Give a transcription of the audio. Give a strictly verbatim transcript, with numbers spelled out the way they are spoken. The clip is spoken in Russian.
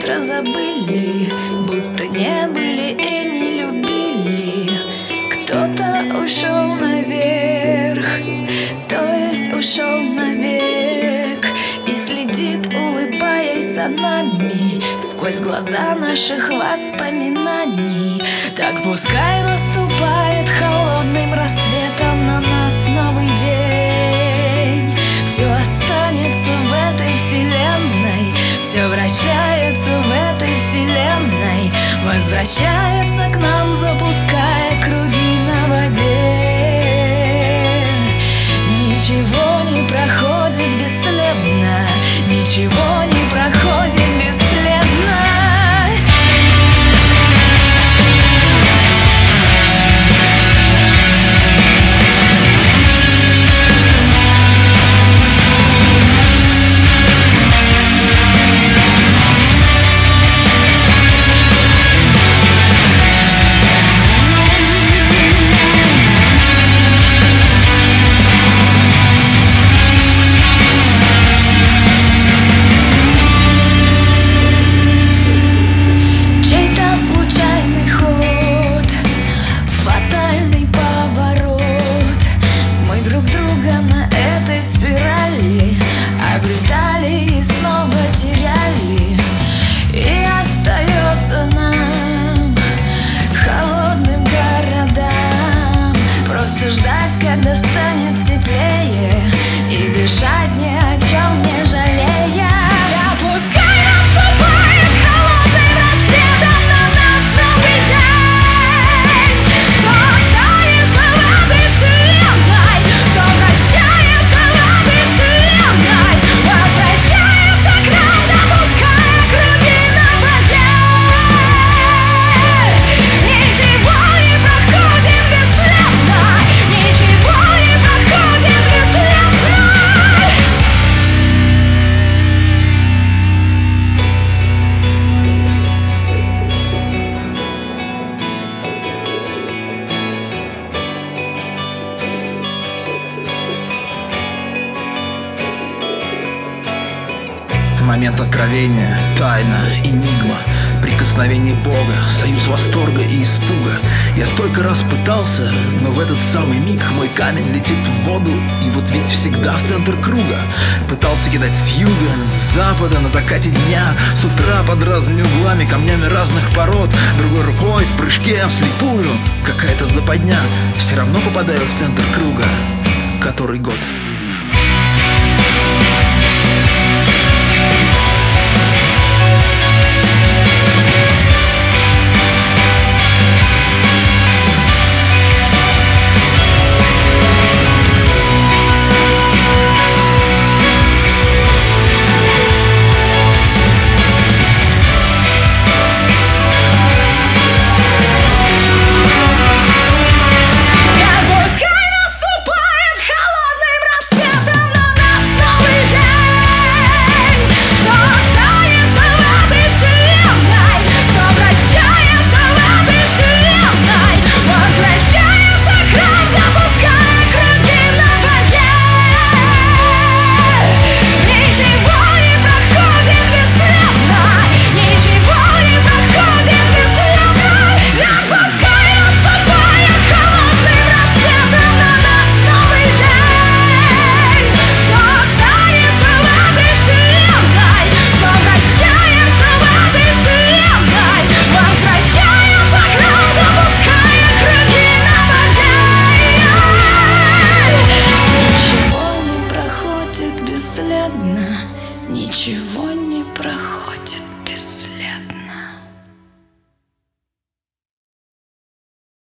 утро забыли, будто не были и не любили. Кто-то ушел наверх, то есть ушел навек, и следит, улыбаясь за нами сквозь глаза наших воспоминаний. Так пускай наступает холодным рассветом на нас новый день. Все останется в этой вселенной, все вращается в этой вселенной, возвращается к нам, запуская круги на воде. Ничего не проходит бесследно, ничего не проходит бесследно. Ждать, когда станет теплее, и дышать ни о чем не жалея. Так пускай наступает холодным рассветом на нас новый день. Все останется в этой вселенной, все вращается в этой вселенной, возвращается к нам, запуская круги на воде. Ничего не проходит бесследно, ничего не проходит бесследно. Момент откровения, тайна, энигма, прикосновение Бога, союз восторга и испуга. Я столько раз пытался, но в этот самый миг мой камень летит в воду, и вот ведь всегда в центр круга. Пытался кидать с юга, с запада, на закате дня, с утра под разными углами, камнями разных пород, другой рукой в прыжке вслепую. Какая-то западня, все равно попадаю в центр круга. Который год?